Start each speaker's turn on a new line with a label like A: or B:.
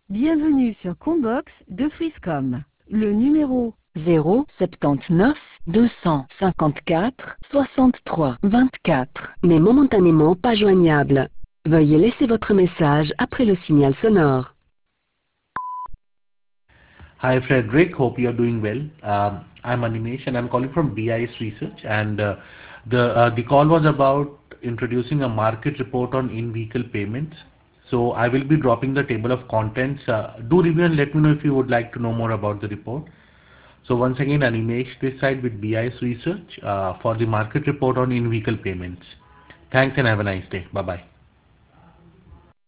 A: Bienvenue sur Combox de Swisscom. Le numéro
B: 079 254 63 24 n'est momentanément pas joignable. Veuillez laisser votre message après le signal sonore.
C: Hi Frederick, hope you are doing well. I'm Animesh and I'm calling from BIS Research, and the call was about introducing a market report on in-vehicle payments. So I will be dropping the table of contents. Do review and let me know if you would like to know more about the report. So once again, Animesh this side with BIS Research for the market report on in-vehicle payments. Thanks and have a nice day. Bye bye.